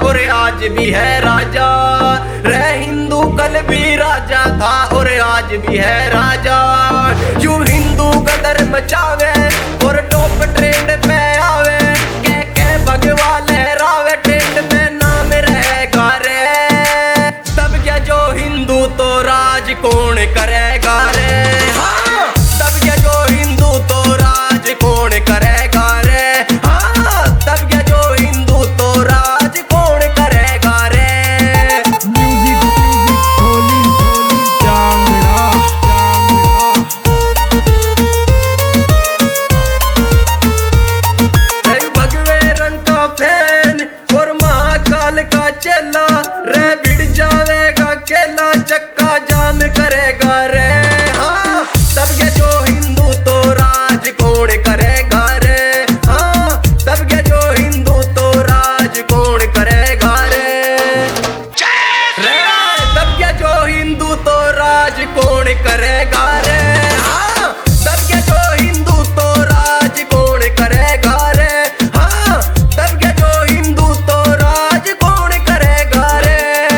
और आज भी है राजा। रे हिंदू कल भी राजा था और आज भी है राजा। यूं हिंदू गदर मचावे और टॉप ट्रेंड पे आवे, के भगवा लहरावे, ट्रेंड में नाम रहेगा रे। तब क्या जो हिंदू तो राज कौन करेगा रे। हाँ, तब क्या जो हिंदू तो राज कौन करेगा रे। हाँ, तब क्या जो हिंदू तो राज कौन करेगा रे। म्यूजिक होली जांगड़ा भगवे रंग का फैन और महाकाल का चेला रे, भिड़ जावेगा केला, चक्का जाम करेगा रे। हाँ, तब क्या जो हिंदू तो राज कौन करेगा रे। हाँ, तब क्या जो हिंदू तो राज कौन करेगा रे। तब क्या जो हिंदू तो राज कौन करेगा रे। हाँ, तब क्या जो हिंदू तो राज कौन करेगा रे। हाँ, तब क्या जो हिंदू तो राज कौन करेगा रे।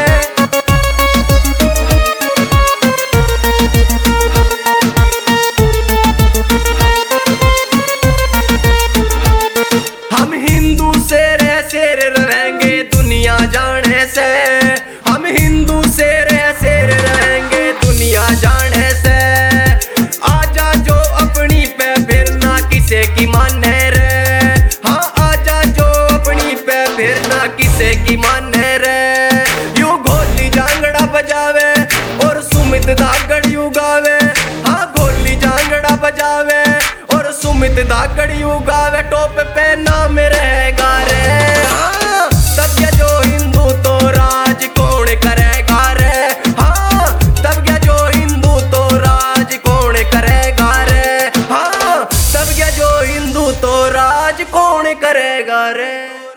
हम हिंदू शेर रहेंगे दुनिया जाने से। हम हिंदू शेर रहेंगे दुनिया जाने से। आजा जो अपनी पे फिर ना किसे की माने रे। हाँ, आजा जो अपनी पे फिर ना किसे की माने रे। यूं घोली जांगड़ा बजावे और सुमित धागड़ यूं गावे। हाँ, घोली जांगड़ा बजावे और सुमित धागड़ यूं गावे, टॉप पे नाम रहेगा रे। हाँ, तब क्या जो हिंदू तो राज कौन करेगा रे। हाँ, तब क्या जो हिंदू तो राज कौन करेगा रे। हाँ, तब क्या जो हिंदू तो राज कौन करेगा रे।